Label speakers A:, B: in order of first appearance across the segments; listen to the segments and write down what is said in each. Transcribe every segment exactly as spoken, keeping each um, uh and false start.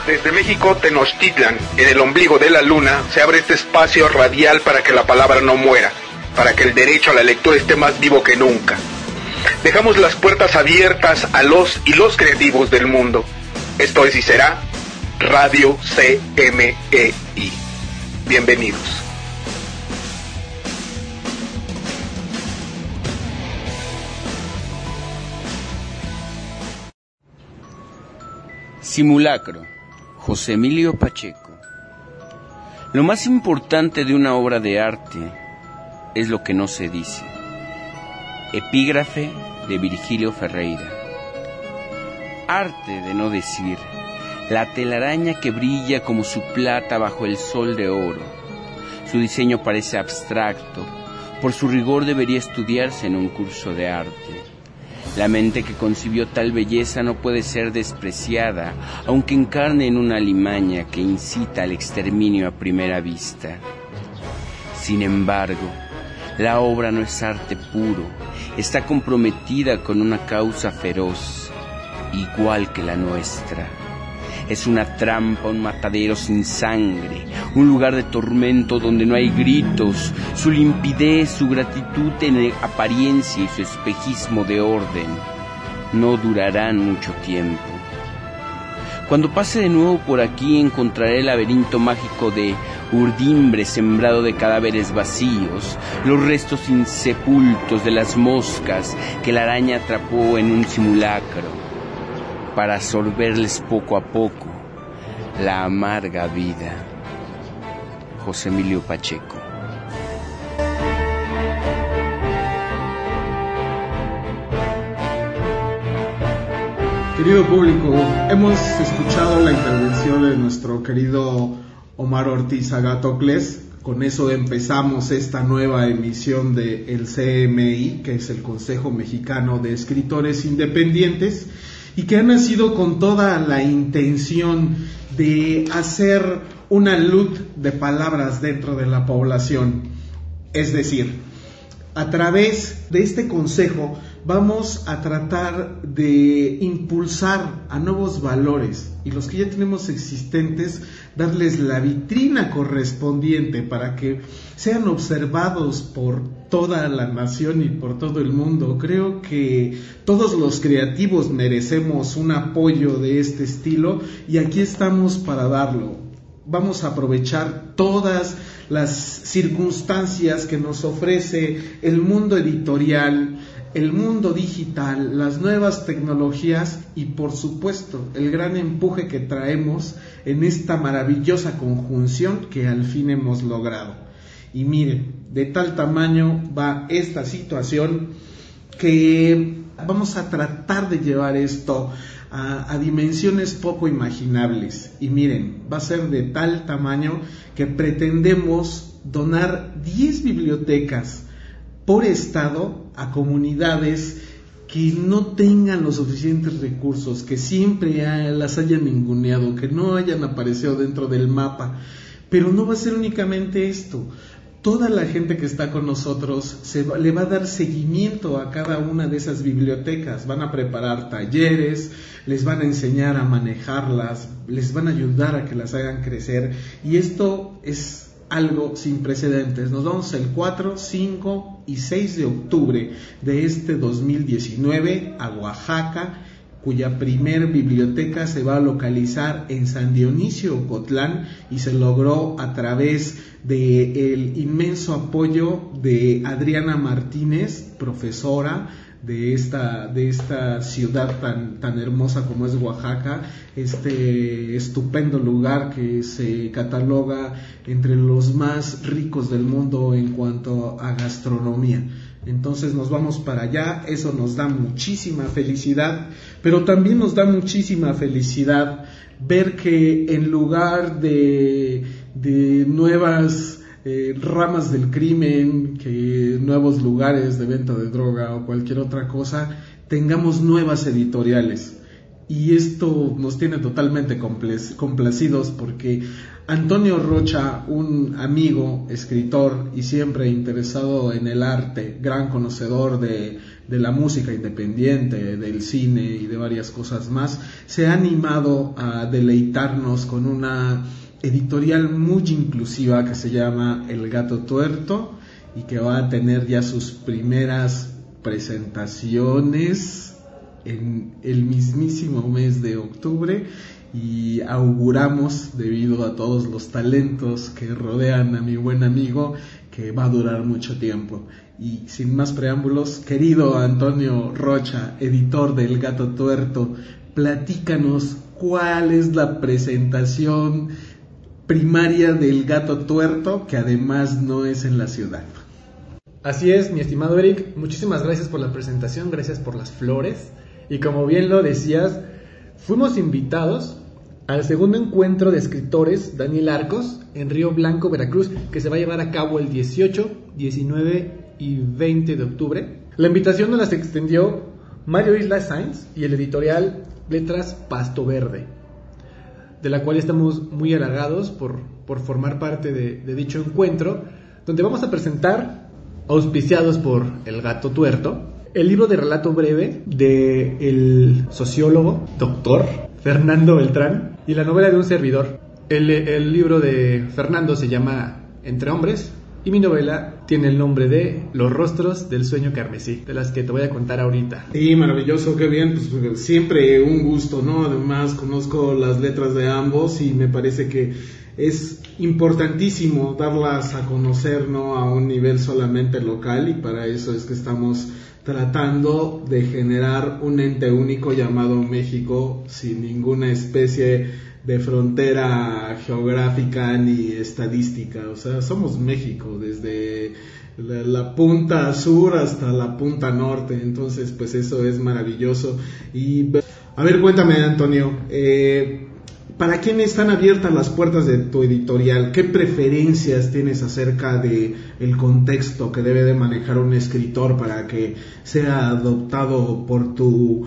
A: Desde México, Tenochtitlan, en el ombligo de la luna, se abre este espacio radial para que la palabra no muera, para que el derecho a la lectura esté más vivo que nunca. Dejamos las puertas abiertas a los y los creativos del mundo. Esto es y será Radio C M E I. Bienvenidos.
B: Simulacro, José Emilio Pacheco. Lo más importante de una obra de arte es lo que no se dice. Epígrafe de Virgilio Ferreira. Arte de no decir, la telaraña que brilla como su plata bajo el sol de oro. Su diseño parece abstracto, por su rigor debería estudiarse en un curso de arte. La mente que concibió tal belleza no puede ser despreciada, aunque encarne en una alimaña que incita al exterminio a primera vista. Sin embargo, la obra no es arte puro, está comprometida con una causa feroz, igual que la nuestra. Es una trampa, un matadero sin sangre, un lugar de tormento donde no hay gritos, su limpidez, su gratitud en apariencia y su espejismo de orden no durarán mucho tiempo. Cuando pase de nuevo por aquí encontraré el laberinto mágico de urdimbre sembrado de cadáveres vacíos, los restos insepultos de las moscas que la araña atrapó en un simulacro, para absorberles poco a poco la amarga vida. José Emilio Pacheco.
C: Querido público, hemos escuchado la intervención de nuestro querido Omar Ortiz Agatocles. Con eso empezamos esta nueva emisión de el C M I, que es el Consejo Mexicano de Escritores Independientes, y que ha nacido con toda la intención de hacer una luz de palabras dentro de la población. Es decir, a través de este consejo vamos a tratar de impulsar a nuevos valores, y los que ya tenemos existentes, darles la vitrina correspondiente para que sean observados por toda la nación y por todo el mundo. Creo que todos los creativos merecemos un apoyo de este estilo, y aquí estamos para darlo. Vamos a aprovechar todas las circunstancias que nos ofrece el mundo editorial, el mundo digital, las nuevas tecnologías y, por supuesto, el gran empuje que traemos en esta maravillosa conjunción que al fin hemos logrado. Y miren, de tal tamaño va esta situación que vamos a tratar de llevar esto a, a dimensiones poco imaginables. Y miren, va a ser de tal tamaño que pretendemos donar diez bibliotecas por estado a comunidades que no tengan los suficientes recursos, que siempre las hayan ninguneado, que no hayan aparecido dentro del mapa. Pero no va a ser únicamente esto. Toda la gente que está con nosotros se va, le va a dar seguimiento a cada una de esas bibliotecas. Van a preparar talleres, les van a enseñar a manejarlas, les van a ayudar a que las hagan crecer, y esto es algo sin precedentes. Nos vamos el cuatro, cinco y seis de octubre de este dos mil diecinueve a Oaxaca, cuya primer biblioteca se va a localizar en San Dionisio, Ocotlán, y se logró a través del inmenso apoyo de Adriana Martínez, profesora de esta, de esta ciudad tan, tan hermosa como es Oaxaca, este estupendo lugar que se cataloga entre los más ricos del mundo en cuanto a gastronomía. Entonces nos vamos para allá, eso nos da muchísima felicidad, pero también nos da muchísima felicidad ver que en lugar de, de nuevas eh, ramas del crimen, que nuevos lugares de venta de droga o cualquier otra cosa, tengamos nuevas editoriales. y esto nos tiene totalmente complacidos porque Antonio Rocha, un amigo, escritor y siempre interesado en el arte, gran conocedor de, de la música independiente, del cine y de varias cosas más, se ha animado a deleitarnos con una editorial muy inclusiva que se llama El Gato Tuerto y que va a tener ya sus primeras presentaciones en el mismísimo mes de octubre, y auguramos, debido a todos los talentos que rodean a mi buen amigo, que va a durar mucho tiempo. Y sin más preámbulos, querido Antonio Rocha, editor del Gato Tuerto, platícanos cuál es la presentación primaria del Gato Tuerto, que además no es en la ciudad.
D: Así es, mi estimado Eric, muchísimas gracias por la presentación, gracias por las flores. Y como bien lo decías, fuimos invitados al segundo encuentro de escritores Daniel Arcos en Río Blanco, Veracruz, que se va a llevar a cabo el dieciocho, diecinueve y veinte de octubre. La invitación nos las extendió Mario Isla Sainz y el editorial Letras Pasto Verde, de la cual estamos muy halagados por, por formar parte de, de dicho encuentro, donde vamos a presentar, auspiciados por El Gato Tuerto, el libro de relato breve del sociólogo, doctor Fernando Beltrán, y la novela de un servidor. El, el libro de Fernando se llama Entre Hombres, y mi novela tiene el nombre de Los Rostros del Sueño Carmesí, de las que te voy a contar ahorita.
C: Sí, maravilloso, qué bien, pues siempre un gusto, ¿no? Además conozco las letras de ambos y me parece que es importantísimo darlas a conocer, ¿no? A un nivel solamente local, y para eso es que estamos tratando de generar un ente único llamado México, sin ninguna especie de frontera geográfica ni estadística. O sea, somos México desde la, la punta sur hasta la punta norte. Entonces, pues eso es maravilloso. Y a ver, cuéntame, Antonio, eh, ¿para quién están abiertas las puertas de tu editorial? ¿Qué preferencias tienes acerca de el contexto que debe de manejar un escritor para que sea adoptado por tu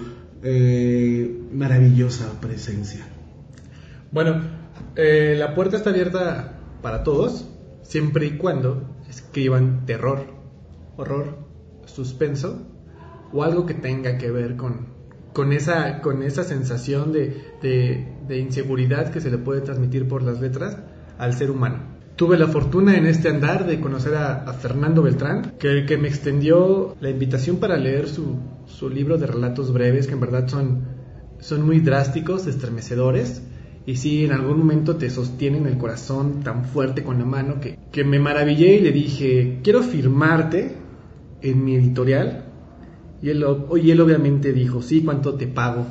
C: eh, maravillosa presencia?
D: Bueno, eh, la puerta está abierta para todos, siempre y cuando escriban terror, horror, suspenso o algo que tenga que ver con, con, esa, con esa sensación de, de, de inseguridad que se le puede transmitir por las letras al ser humano. Tuve la fortuna en este andar de conocer a, a Fernando Beltrán, que, que me extendió la invitación para leer su, su libro de relatos breves, que en verdad son, son muy drásticos, estremecedores. Y sí, en algún momento te sostienen el corazón tan fuerte con la mano que, que me maravillé y le dije, quiero firmarte en mi editorial. Y él, y él obviamente dijo, sí, ¿cuánto te pago?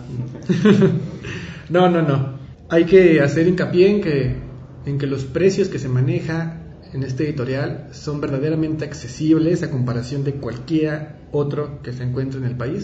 D: No, no, no. Hay que hacer hincapié en que, en que los precios que se maneja en este editorial son verdaderamente accesibles a comparación de cualquier otro que se encuentre en el país.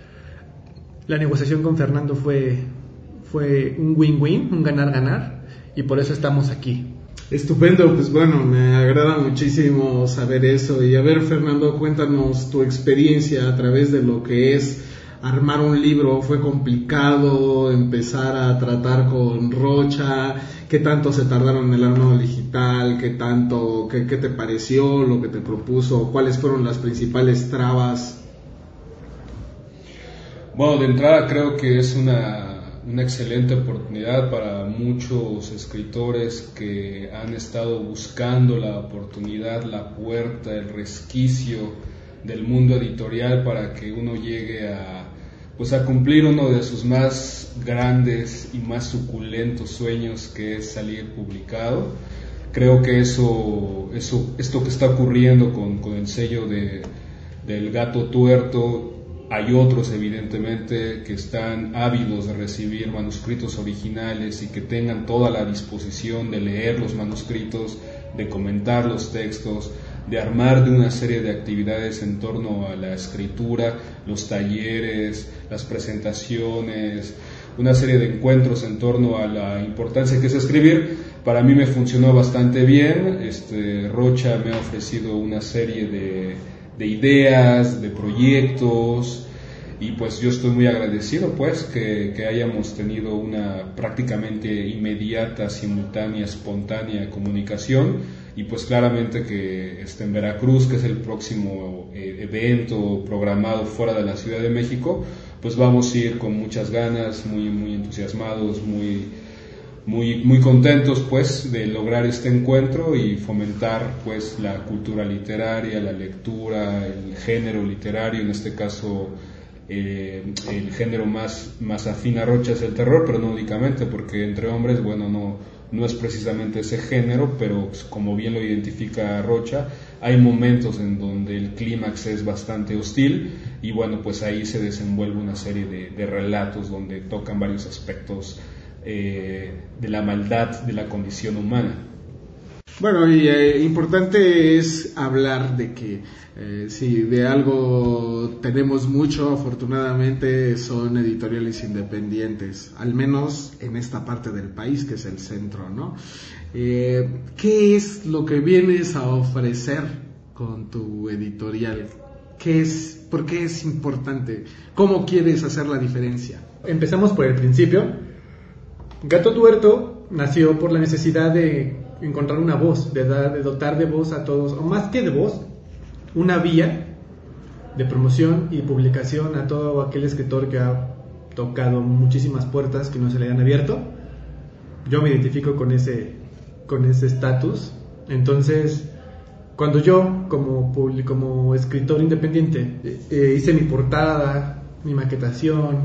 D: La negociación con Fernando fue... fue un win-win, un ganar-ganar, y por eso estamos aquí.
C: Estupendo, pues bueno, me agrada muchísimo saber eso. Y a ver, Fernando, cuéntanos tu experiencia a través de lo que es armar un libro. ¿Fue complicado empezar a tratar con Rocha? ¿Qué tanto se tardaron en el armado digital? ¿Qué tanto, qué, qué te pareció lo que te propuso? ¿Cuáles fueron las principales trabas?
E: Bueno, de entrada creo que es una una excelente oportunidad para muchos escritores que han estado buscando la oportunidad, la puerta, el resquicio del mundo editorial para que uno llegue a, pues a cumplir uno de sus más grandes y más suculentos sueños, que es salir publicado. Creo que eso, eso esto que está ocurriendo con, con el sello de, del Gato Tuerto. Hay otros, evidentemente, que están ávidos de recibir manuscritos originales y que tengan toda la disposición de leer los manuscritos, de comentar los textos, de armar de una serie de actividades en torno a la escritura, los talleres, las presentaciones, una serie de encuentros en torno a la importancia que es escribir. Para mí me funcionó bastante bien. Este, Rocha me ha ofrecido una serie de de ideas, de proyectos, y pues yo estoy muy agradecido pues que, que hayamos tenido una prácticamente inmediata, simultánea, espontánea comunicación, y pues claramente que este, en Veracruz, que es el próximo eh, evento programado fuera de la Ciudad de México, pues vamos a ir con muchas ganas, muy, muy entusiasmados, muy... Muy, muy contentos pues de lograr este encuentro y fomentar pues la cultura literaria, la lectura, el género literario, en este caso eh, el género más, más afín a Rocha es el terror, pero no únicamente, porque entre hombres, bueno, no, no es precisamente ese género, pero como bien lo identifica Rocha, hay momentos en donde el clímax es bastante hostil y bueno, pues ahí se desenvuelve una serie de, de relatos donde tocan varios aspectos Eh, de la maldad de la condición humana.
C: Bueno, y eh, importante es hablar de que eh, si de algo tenemos mucho, afortunadamente, son editoriales independientes, al menos en esta parte del país que es el centro, ¿no? Eh, ¿Qué es lo que vienes a ofrecer con tu editorial? ¿Qué es, por qué es importante? ¿Cómo quieres hacer la diferencia?
D: Empezamos por el principio. Gato Tuerto nació por la necesidad de encontrar una voz, de, dar, de dotar de voz a todos, o más que de voz, una vía de promoción y publicación a todo aquel escritor que ha tocado muchísimas puertas que no se le han abierto. Yo me identifico con ese con ese estatus. Entonces, cuando yo, como, como escritor independiente, eh, hice mi portada, mi maquetación,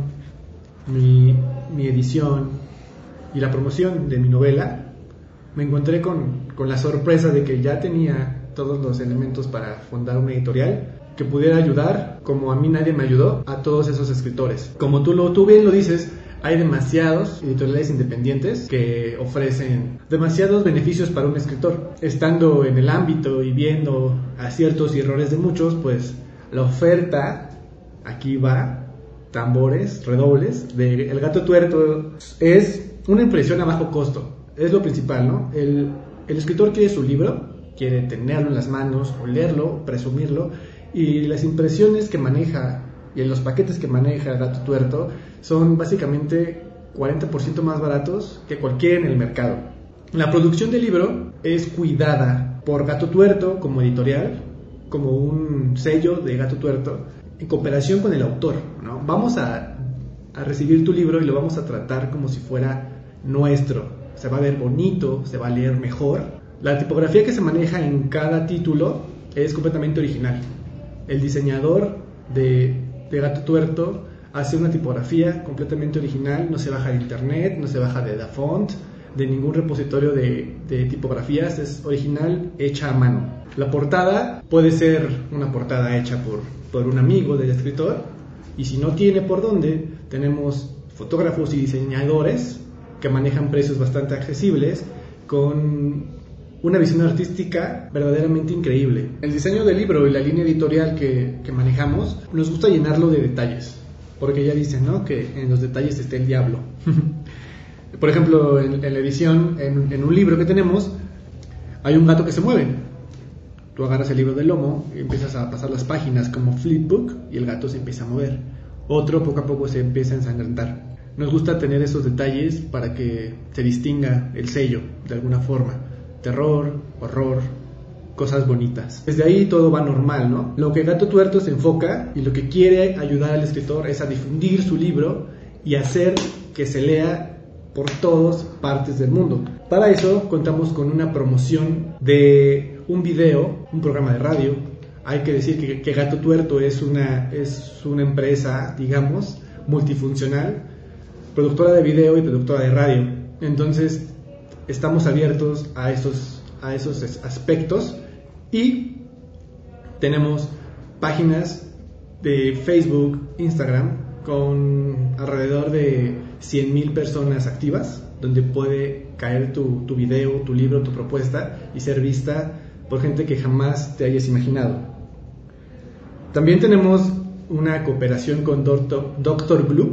D: mi, mi edición y la promoción de mi novela, me encontré con, con la sorpresa de que ya tenía todos los elementos para fundar una editorial que pudiera ayudar, como a mí nadie me ayudó, a todos esos escritores. Como tú, lo, tú bien lo dices, hay demasiados editoriales independientes que ofrecen demasiados beneficios para un escritor. Estando en el ámbito y viendo aciertos y errores de muchos, pues la oferta, aquí va, tambores, redobles, de El Gato Tuerto es una impresión a bajo costo, es lo principal, ¿no? El, el escritor quiere su libro, quiere tenerlo en las manos, olerlo, presumirlo, y las impresiones que maneja y los paquetes que maneja Gato Tuerto son básicamente cuarenta por ciento más baratos que cualquiera en el mercado. La producción del libro es cuidada por Gato Tuerto como editorial, como un sello de Gato Tuerto, en cooperación con el autor, ¿no? Vamos a, a recibir tu libro y lo vamos a tratar como si fuera nuestro. Se va a ver bonito, se va a leer mejor. La tipografía que se maneja en cada título es completamente original. El diseñador de, de Gato Tuerto hace una tipografía completamente original, no se baja de internet, no se baja de DaFont, de ningún repositorio de, de tipografías, es original, hecha a mano. La portada puede ser una portada hecha por, por un amigo del escritor, y si no tiene por dónde, tenemos fotógrafos y diseñadores que manejan precios bastante accesibles con una visión artística verdaderamente increíble. El diseño del libro y la línea editorial que, que manejamos nos gusta llenarlo de detalles, porque ya dicen, ¿no?, que en los detalles está el diablo. Por ejemplo, en, en la edición, en, en un libro que tenemos, hay un gato que se mueve. Tú agarras el libro del lomo y empiezas a pasar las páginas como flipbook y el gato se empieza a mover. Otro poco a poco se empieza a ensangrentar. Nos gusta tener esos detalles para que se distinga el sello de alguna forma. Terror, horror, cosas bonitas. Desde ahí todo va normal, ¿no? Lo que Gato Tuerto se enfoca y lo que quiere ayudar al escritor es a difundir su libro y hacer que se lea por todas partes del mundo. Para eso contamos con una promoción de un video, un programa de radio. Hay que decir que, que Gato Tuerto es una, es una empresa, digamos, multifuncional, productora de video y productora de radio. Entonces estamos abiertos a esos, a esos aspectos y tenemos páginas de Facebook, Instagram con alrededor de cien mil personas activas, donde puede caer tu, tu video, tu libro, tu propuesta y ser vista por gente que jamás te hayas imaginado. También tenemos una cooperación con Doctor, Doctor Gloop,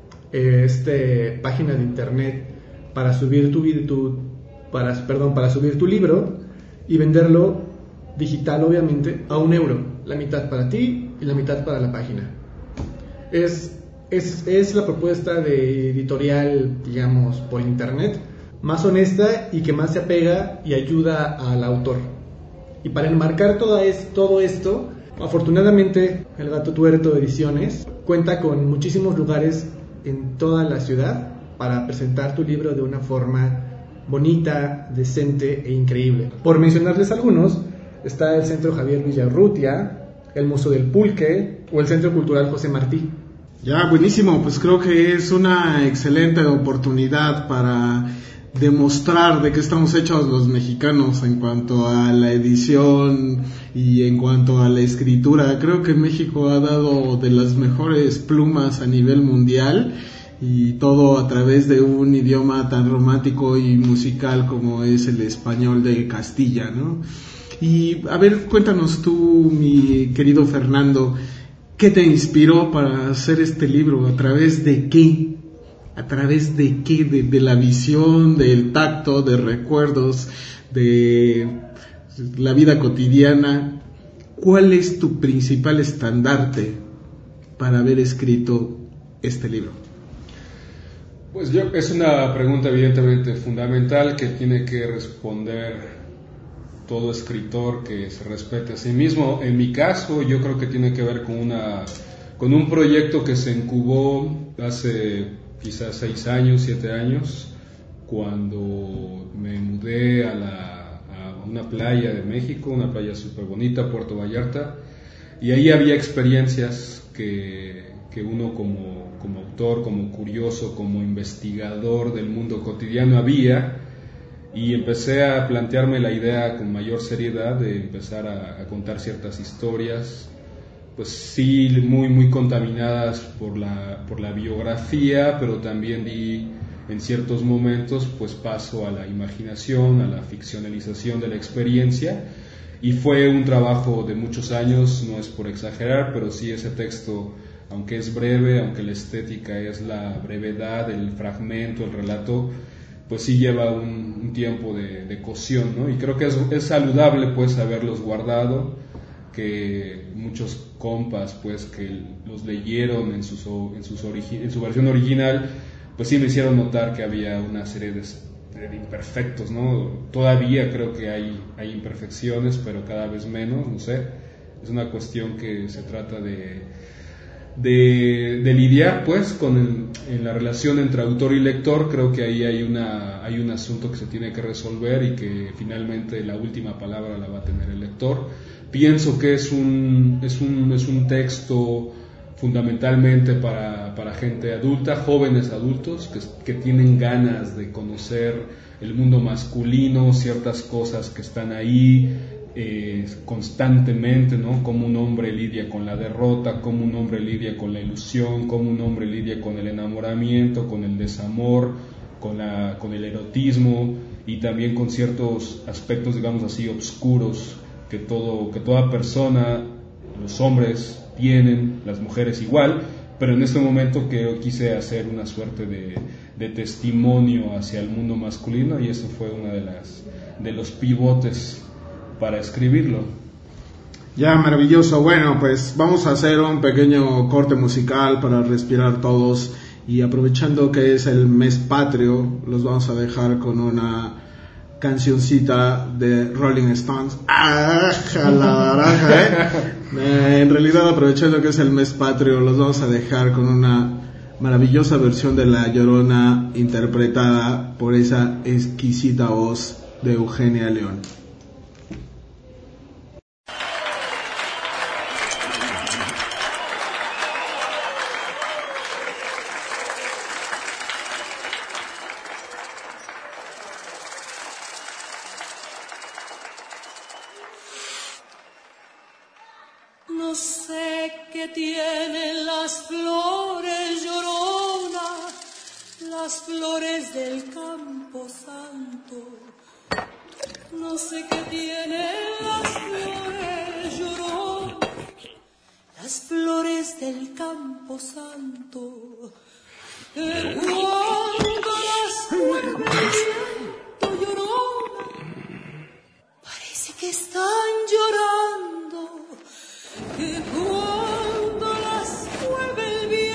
D: este página de internet para subir tu, tu para, perdón, para subir tu libro y venderlo digital, obviamente, a un euro, la mitad para ti y la mitad para la página. Es, es, es la propuesta de editorial, digamos, por internet, más honesta y que más se apega y ayuda al autor. Y para enmarcar todo, es, todo esto, afortunadamente El Gato Tuerto Ediciones cuenta con muchísimos lugares en toda la ciudad para presentar tu libro de una forma bonita, decente e increíble. Por mencionarles algunos, está el Centro Javier Villarrutia, el Museo del Pulque o el Centro Cultural José Martí.
C: Ya, buenísimo, pues creo que es una excelente oportunidad para demostrar de qué estamos hechos los mexicanos en cuanto a la edición y en cuanto a la escritura. Creo que México ha dado de las mejores plumas a nivel mundial, y todo a través de un idioma tan romántico y musical como es el español de Castilla, ¿no? Y a ver, cuéntanos tú, mi querido Fernando, ¿qué te inspiró para hacer este libro? ¿A través de qué? ¿A través de qué? De, de la visión, del tacto, de recuerdos, de la vida cotidiana. ¿Cuál es tu principal estandarte para haber escrito este libro?
E: Pues yo, es una pregunta evidentemente fundamental que tiene que responder todo escritor que se respete a sí mismo. En mi caso, yo creo que tiene que ver con una con un proyecto que se incubó hace quizás seis años, siete años, cuando me mudé a, la, a una playa de México, una playa súper bonita, Puerto Vallarta, y ahí había experiencias que, que uno como como autor, como curioso, como investigador del mundo cotidiano había, y empecé a plantearme la idea con mayor seriedad de empezar a, a contar ciertas historias, pues sí, muy muy contaminadas por la, por la biografía, pero también di en ciertos momentos pues paso a la imaginación, a la ficcionalización de la experiencia, y fue un trabajo de muchos años, no es por exagerar, pero sí ese texto, aunque es breve, aunque la estética es la brevedad, el fragmento, el relato, pues sí lleva un, un tiempo de, de cocción, ¿no? Y creo que es, es saludable pues haberlos guardado, que muchos compas pues que los leyeron en, sus, en, sus origi- en su versión original, pues sí me hicieron notar que había una serie de, de imperfectos, ¿no? Todavía creo que hay, hay imperfecciones, pero cada vez menos, no sé, es una cuestión que se trata de De, de lidiar pues con el, en la relación entre autor y lector. Creo que ahí hay una hay un asunto que se tiene que resolver y que finalmente la última palabra la va a tener el lector. Pienso que es un es un es un texto fundamentalmente para, para gente adulta, jóvenes adultos que, que tienen ganas de conocer el mundo masculino, ciertas cosas que están ahí Eh, constantemente, ¿no? Cómo un hombre lidia con la derrota, cómo un hombre lidia con la ilusión, cómo un hombre lidia con el enamoramiento, con el desamor, con, la, con el erotismo, y también con ciertos aspectos, digamos así, oscuros que, todo, que toda persona, los hombres tienen, las mujeres igual, pero en este momento que quise hacer una suerte de, de testimonio hacia el mundo masculino, y eso fue una de las de los pivotes para escribirlo.
C: Ya, maravilloso. Bueno, pues vamos a hacer un pequeño corte musical para respirar todos, y aprovechando que es el mes patrio, los vamos a dejar con una cancioncita de Rolling Stones. ¡Ah, la baraja, eh! eh! En realidad, aprovechando que es el mes patrio, los vamos a dejar con una maravillosa versión de La Llorona, interpretada por esa exquisita voz de Eugenia León.
F: No sé qué tienen las flores, Llorona, las flores del Campo Santo. No sé qué tienen las flores, Llorona, las flores del Campo Santo. Que cuando las mueve el viento, Llorona, parece que están llorando. Que cuando las mueve el viento,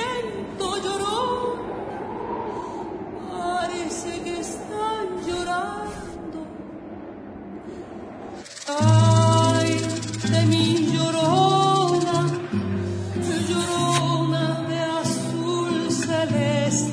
F: celeste.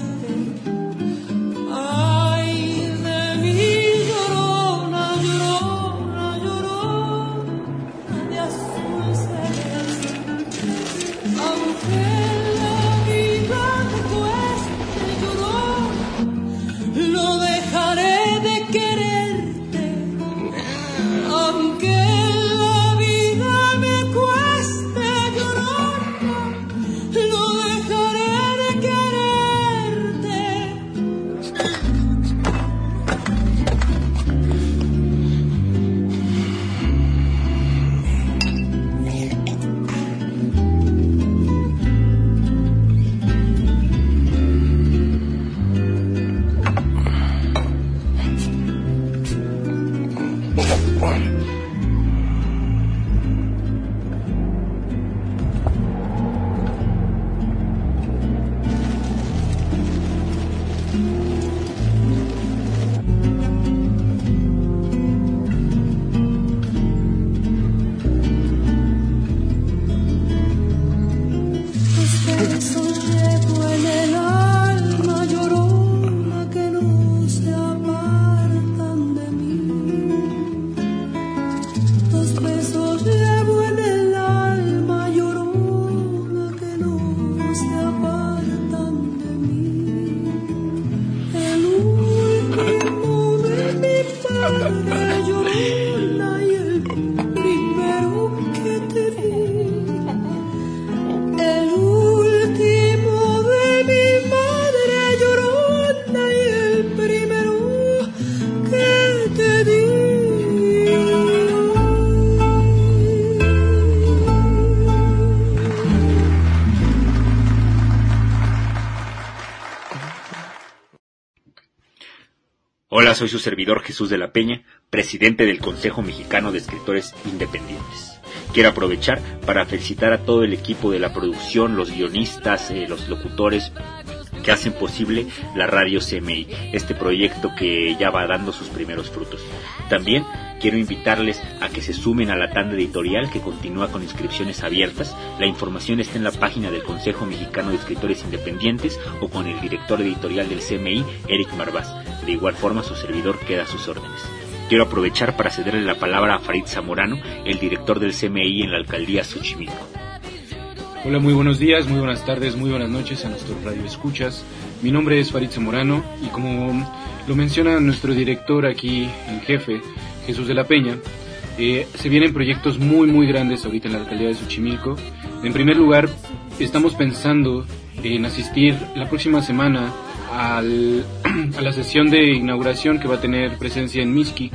F: Ay de mí, llorona, llorona, llorona de azul celeste. Aunque la vida te cueste, llorona, no dejaré de quererte. Aunque la vida me cueste, llorona, no dejaré de quererte. Tus besos llevo en el alma, llorona, que no se apartan de mí. Tus besos llevo en el alma, llorona, que no se apartan de mí. El último de mi padre, llorona, y el primero que te di. El último de mi madre, llorona, y el primero que te di.
G: Hola, soy su servidor Jesús de la Peña, presidente del Consejo Mexicano de Escritores Independientes. Quiero aprovechar para felicitar a todo el equipo de la producción, los guionistas, eh, los locutores que hacen posible la radio C M I, este proyecto que ya va dando sus primeros frutos. También quiero invitarles a que se sumen a la tanda editorial que continúa con inscripciones abiertas. La información está en la página del Consejo Mexicano de Escritores Independientes o con el director editorial del C M I, Eric Marvás. De igual forma, su servidor queda a sus órdenes. Quiero aprovechar para cederle la palabra a Farid Zamorano, el director del C M I en la alcaldía Xochimilco.
H: Hola, muy buenos días, muy buenas tardes, muy buenas noches a nuestros radioescuchas. Mi nombre es Farid Zamorano y como lo menciona nuestro director aquí en jefe, Jesús de la Peña, eh, se vienen proyectos muy muy grandes ahorita en la alcaldía de Xochimilco. En primer lugar, estamos pensando en asistir la próxima semana al, a la sesión de inauguración que va a tener presencia en Mixquic.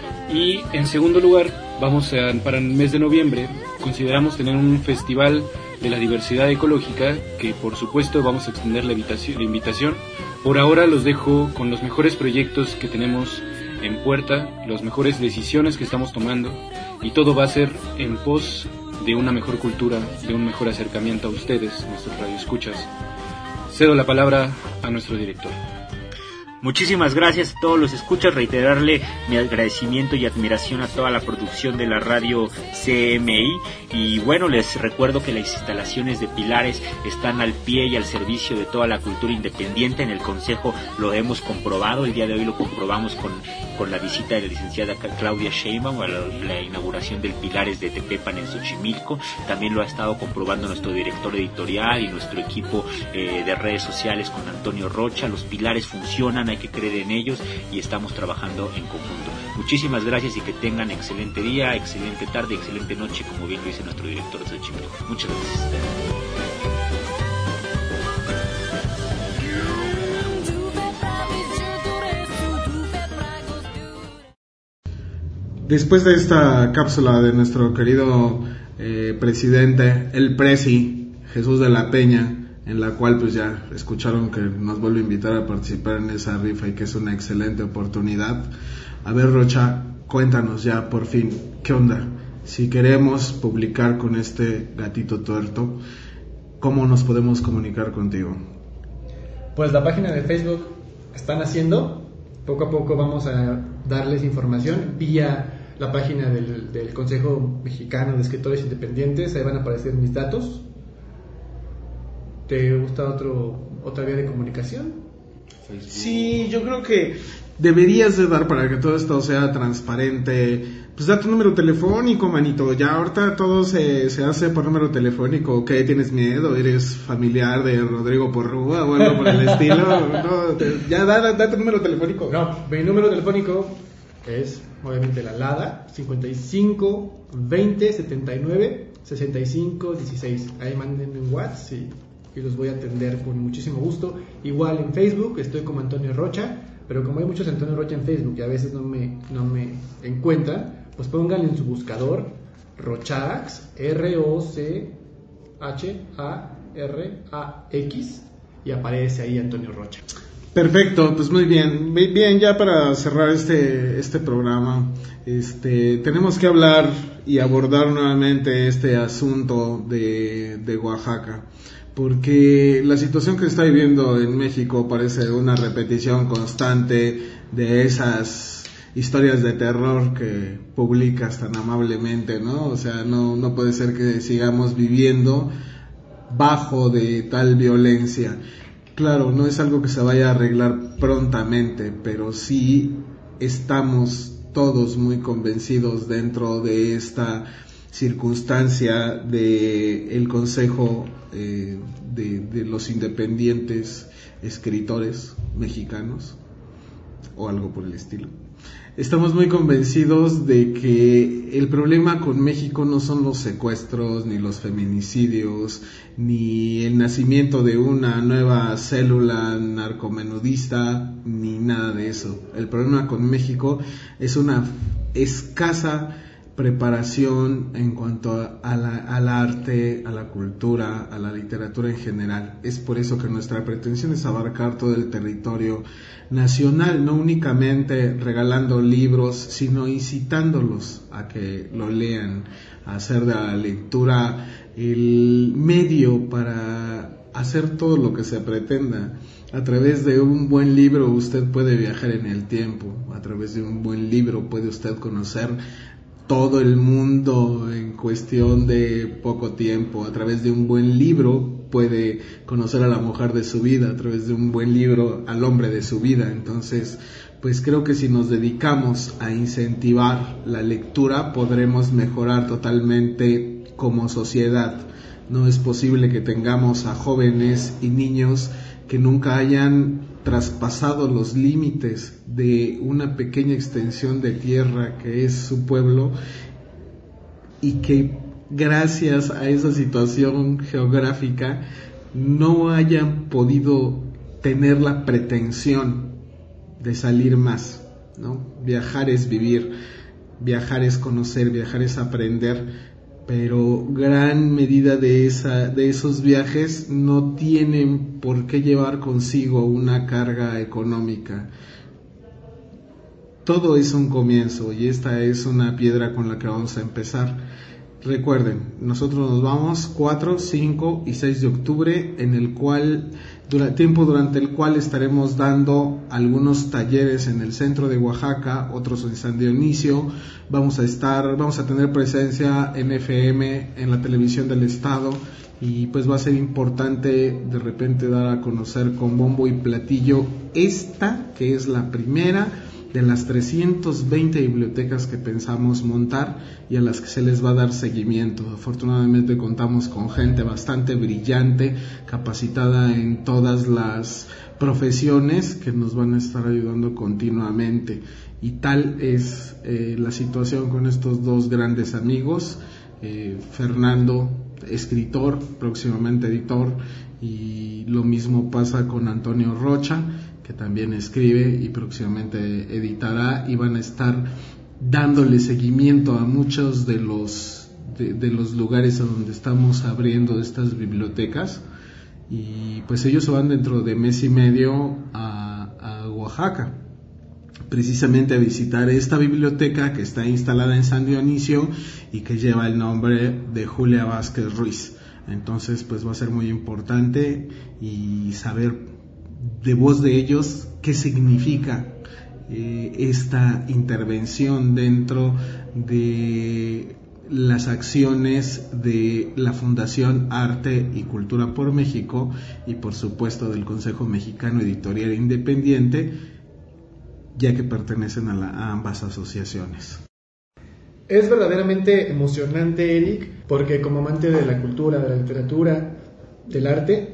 H: Y en segundo lugar, vamos a, para el mes de noviembre, consideramos tener un festival de la diversidad ecológica que por supuesto vamos a extender la invitación, la invitación. Por ahora los dejo con los mejores proyectos que tenemos en puerta, las mejores decisiones que estamos tomando y todo va a ser en pos de una mejor cultura, de un mejor acercamiento a ustedes, nuestros radioescuchas. Cedo la palabra a nuestro director.
G: Muchísimas gracias a todos los escuchas, reiterarle mi agradecimiento y admiración a toda la producción de la radio C M I y bueno, les recuerdo que las instalaciones de Pilares están al pie y al servicio de toda la cultura independiente. En el Consejo lo hemos comprobado, el día de hoy lo comprobamos con, con la visita de la licenciada Claudia Sheinbaum a la, la inauguración del Pilares de Tepepan en Xochimilco. También lo ha estado comprobando nuestro director editorial y nuestro equipo eh, de redes sociales con Antonio Rocha. Los Pilares funcionan, hay que creer en ellos y estamos trabajando en conjunto. Muchísimas gracias y que tengan excelente día, excelente tarde, excelente noche, como bien lo dice nuestro director de Xochimilco. Muchas gracias.
C: Después de esta cápsula de nuestro querido eh, presidente, el Presi, Jesús de la Peña, en la cual pues ya escucharon que nos vuelve a invitar a participar en esa rifa y que es una excelente oportunidad. A ver, Rocha, cuéntanos ya por fin, ¿qué onda? Si queremos publicar con este gatito tuerto, ¿cómo nos podemos comunicar contigo?
D: Pues la página de Facebook están haciendo, poco a poco vamos a darles información vía la página del, del Consejo Mexicano de Escritores Independientes, ahí van a aparecer mis datos. ¿Te gusta otro, otra vía de comunicación.
E: Facebook.
C: Sí, yo creo que deberías de dar, para que todo esto sea transparente, pues da tu número telefónico, manito. Ya ahorita todo se, se hace por número telefónico. ¿Qué? ¿Tienes miedo? ¿Eres familiar de Rodrigo Porrúa o algo por el estilo? No, te- ya da, da, da tu número telefónico.
D: No, mi número telefónico es obviamente la LADA, cincuenta y cinco, veinte, setenta y nueve, sesenta y cinco, dieciséis. Ahí manden un WhatsApp y, y los voy a atender con muchísimo gusto. Igual en Facebook estoy como Antonio Rocha, pero como hay muchos Antonio Rocha en Facebook y a veces no me, no me encuentran, pues pongan en su buscador Rochax, R O C H A R A X, y aparece ahí Antonio Rocha.
C: Perfecto, pues muy bien. Bi- Bien, ya para cerrar este este programa, este tenemos que hablar y abordar nuevamente este asunto de, de Oaxaca, porque la situación que se está viviendo en México parece una repetición constante de esas historias de terror que publicas tan amablemente, ¿no? O sea, no no puede ser que sigamos viviendo bajo de tal violencia. Claro, no es algo que se vaya a arreglar prontamente, pero sí estamos todos muy convencidos dentro de esta circunstancia de el Consejo eh, de, de los Independientes Escritores Mexicanos o algo por el estilo. Estamos muy convencidos de que el problema con México no son los secuestros, ni los feminicidios, ni el nacimiento de una nueva célula narcomenudista, ni nada de eso. El problema con México es una escasa preparación en cuanto a, a la, al arte, a la cultura, a la literatura en general. Es por eso que nuestra pretensión es abarcar todo el territorio nacional, no únicamente regalando libros, sino incitándolos a que lo lean, a hacer de la lectura el medio para hacer todo lo que se pretenda. A través de un buen libro usted puede viajar en el tiempo, a través de un buen libro puede usted conocer todo el mundo en cuestión de poco tiempo. A través de un buen libro puede conocer a la mujer de su vida, a través de un buen libro al hombre de su vida. Entonces, pues creo que si nos dedicamos a incentivar la lectura, podremos mejorar totalmente como sociedad. No es posible que tengamos a jóvenes y niños que nunca hayan traspasado los límites de una pequeña extensión de tierra que es su pueblo, y que gracias a esa situación geográfica no hayan podido tener la pretensión de salir más, ¿no? Viajar es vivir, viajar es conocer, viajar es aprender, pero gran medida de esa de esos viajes no tienen por qué llevar consigo una carga económica. Todo es un comienzo y esta es una piedra con la que vamos a empezar. Recuerden, nosotros nos vamos cuatro, cinco y seis de octubre, en el cual dura, tiempo durante el cual estaremos dando algunos talleres en el centro de Oaxaca, otros en San Dionisio. Vamos a estar, vamos a tener presencia en F M, en la televisión del estado, y pues va a ser importante de repente dar a conocer con bombo y platillo esta, que es la primera de las trescientas veinte bibliotecas que pensamos montar y a las que se les va a dar seguimiento. Afortunadamente contamos con gente bastante brillante, capacitada en todas las profesiones, que nos van a estar ayudando continuamente, y tal es eh, la situación con estos dos grandes amigos, eh, Fernando, escritor, próximamente editor, y lo mismo pasa con Antonio Rocha, que también escribe y próximamente editará, y van a estar dándole seguimiento a muchos de los de, de los lugares a donde estamos abriendo estas bibliotecas, y pues ellos se van dentro de mes y medio a, a Oaxaca, precisamente a visitar esta biblioteca que está instalada en San Dionisio y que lleva el nombre de Julia Vázquez Ruiz. Entonces pues va a ser muy importante y saber de voz de ellos qué significa eh, esta intervención dentro de las acciones de la Fundación Arte y Cultura por México y por supuesto del Consejo Mexicano Editorial Independiente, ya que pertenecen a, la, a ambas asociaciones.
D: Es verdaderamente emocionante, Eric, porque como amante de la cultura, de la literatura, del arte,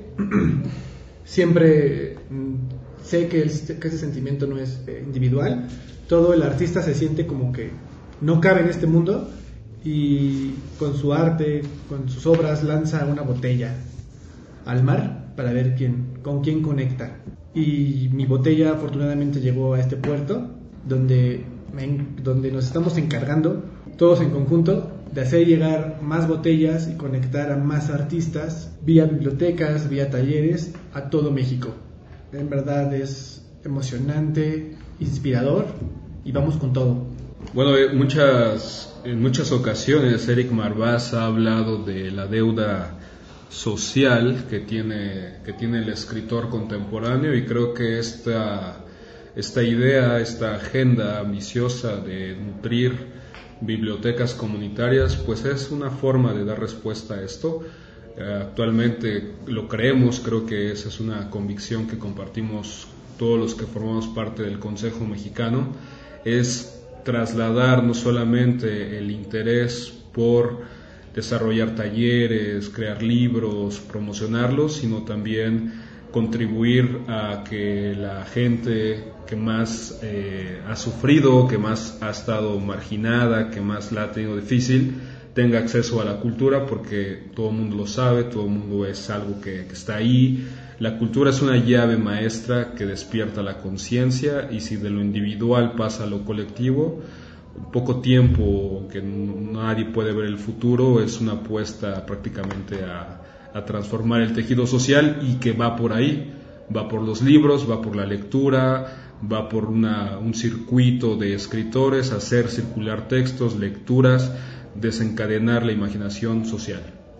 D: siempre sé que, el, que ese sentimiento no es individual. Todo el artista se siente como que no cabe en este mundo y con su arte, con sus obras, lanza una botella al mar para ver quién, con quién conecta. Y mi botella afortunadamente llegó a este puerto donde, me, donde nos estamos encargando todos en conjunto de hacer llegar más botellas y conectar a más artistas vía bibliotecas, vía talleres a todo México. En verdad es emocionante, inspirador y vamos con todo.
E: Bueno, en muchas, en muchas ocasiones Eric Marvás ha hablado de la deuda social que tiene, que tiene el escritor contemporáneo, y creo que esta, esta idea, esta agenda ambiciosa de nutrir bibliotecas comunitarias, pues es una forma de dar respuesta a esto. Eh, actualmente lo creemos, creo que esa es una convicción que compartimos todos los que formamos parte del Consejo Mexicano, es trasladar no solamente el interés por desarrollar talleres, crear libros, promocionarlos, sino también contribuir a que la gente que más eh, ha sufrido, que más ha estado marginada, que más la ha tenido difícil, tenga acceso a la cultura, porque todo el mundo lo sabe, todo el mundo es algo que, que está ahí. La cultura es una llave maestra que despierta la conciencia, y si de lo individual pasa a lo colectivo, poco tiempo que nadie puede ver el futuro, es una apuesta prácticamente a, a transformar el tejido social, y que va por ahí, va por los libros, va por la lectura, va por una, un circuito de escritores, hacer circular textos, lecturas, desencadenar la imaginación social.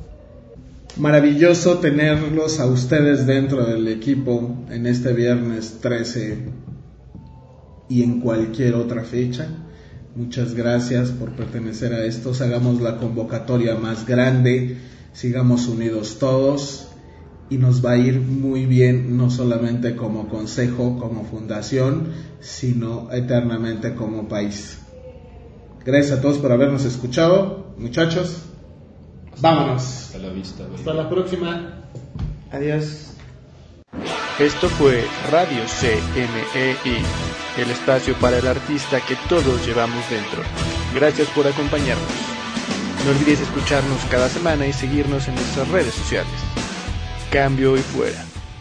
C: Maravilloso tenerlos a ustedes dentro del equipo en este viernes trece y en cualquier otra fecha. Muchas gracias por pertenecer a estos. Hagamos la convocatoria más grande, sigamos unidos todos y nos va a ir muy bien, no solamente como consejo, como fundación, sino eternamente como país. Gracias a todos por habernos escuchado, muchachos. Vámonos.
E: Hasta la vista. Baby.
D: Hasta la próxima.
I: Adiós. Esto fue Radio C M E I, el espacio para el artista que todos llevamos dentro. Gracias por acompañarnos. No olvides escucharnos cada semana y seguirnos en nuestras redes sociales. Cambio y fuera.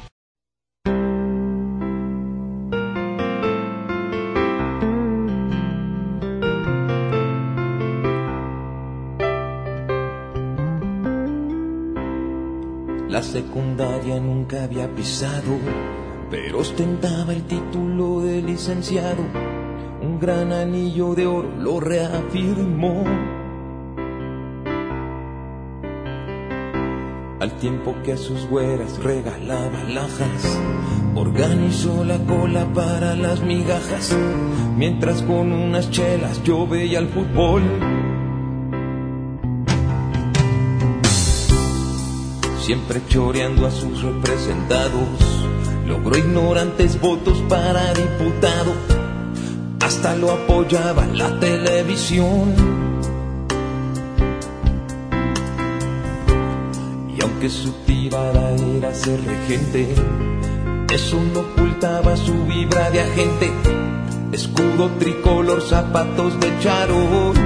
J: La secundaria nunca había pisado, pero ostentaba el título de licenciado. Un gran anillo de oro lo reafirmó. Al tiempo que a sus güeras regalaba alhajas, organizó la cola para las migajas, mientras con unas chelas yo veía el fútbol. Siempre choreando a sus representados, logró ignorantes votos para diputado, hasta lo apoyaba la televisión. Y aunque su tirada era ser regente, eso no ocultaba su vibra de agente. Escudo tricolor, zapatos de charol.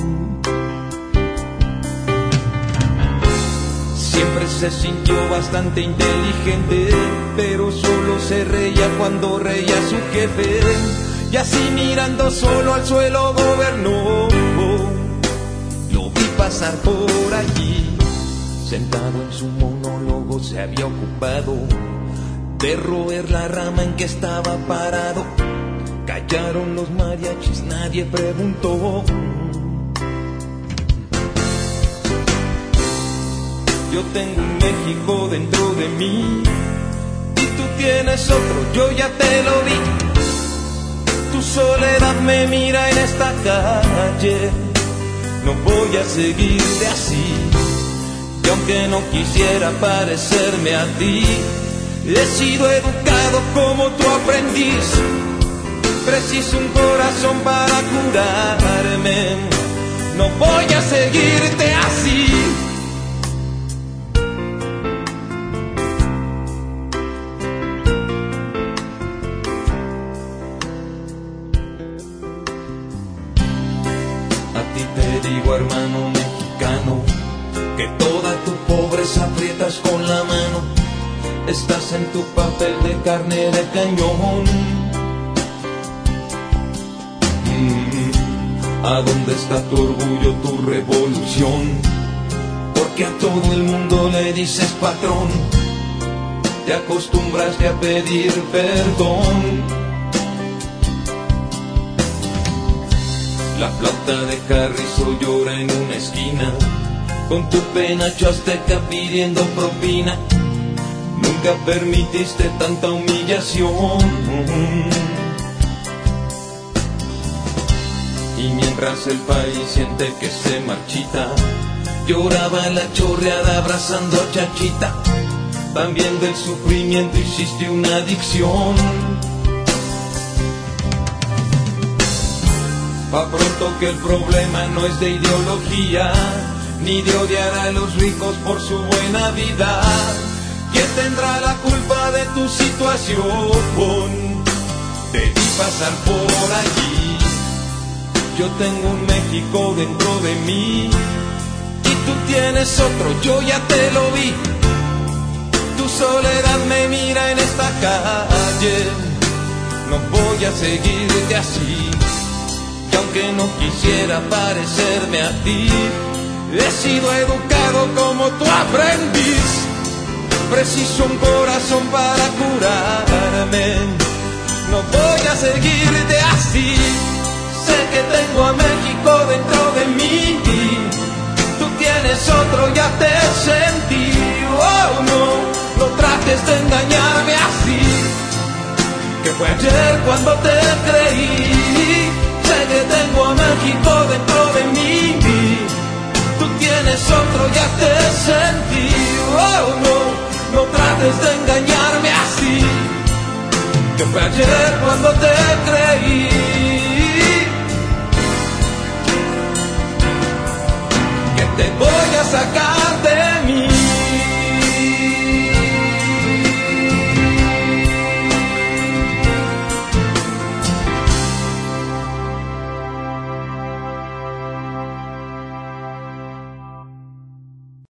J: Siempre se sintió bastante inteligente, pero solo se reía cuando reía su jefe. Y así mirando solo al suelo gobernó. Lo vi pasar por allí, sentado en su monólogo se había ocupado de roer la rama en que estaba parado. Callaron los mariachis, nadie preguntó. Yo tengo un México dentro de mí y tú tienes otro, yo ya te lo vi. Tu soledad me mira en esta calle no voy a seguirte así. Y aunque no quisiera parecerme a ti, he sido educado como tu aprendiz. Preciso un corazón para curarme, no voy a seguirte así. A ti te digo, hermano mexicano, que toda tu pobreza aprietas con la mano. Estás en tu papel de carne de cañón. Mm, ¿a dónde está tu orgullo, tu revolución? Porque a todo el mundo le dices patrón. Te acostumbraste a pedir perdón. La flauta de Carrizo llora en una esquina, con tu penacho azteca pidiendo propina. Nunca permitiste tanta humillación. Y mientras el país siente que se marchita, lloraba la chorreada abrazando a Chachita. También del sufrimiento hiciste una adicción. Pa' pronto que el problema no es de ideología, ni de odiar a los ricos por su buena vida. ¿Quién tendrá la culpa de tu situación? Te vi pasar por allí. Yo tengo un México dentro de mí, y tú tienes otro, yo ya te lo vi. Tu soledad me mira en esta calle, no voy a seguirte así. Y aunque no quisiera parecerme a ti, he sido educado como tu aprendiz. Preciso un corazón para curarme, no voy a seguirte así. Sé que tengo a México dentro de mí, tú tienes otro, ya te sentí. Oh no, no trates de engañarme así, que fue ayer cuando te creí. Sé que tengo a México dentro de mí, tú tienes otro, ya te sentí. Oh no, no trates de engañarme así, que fue ayer cuando te creí.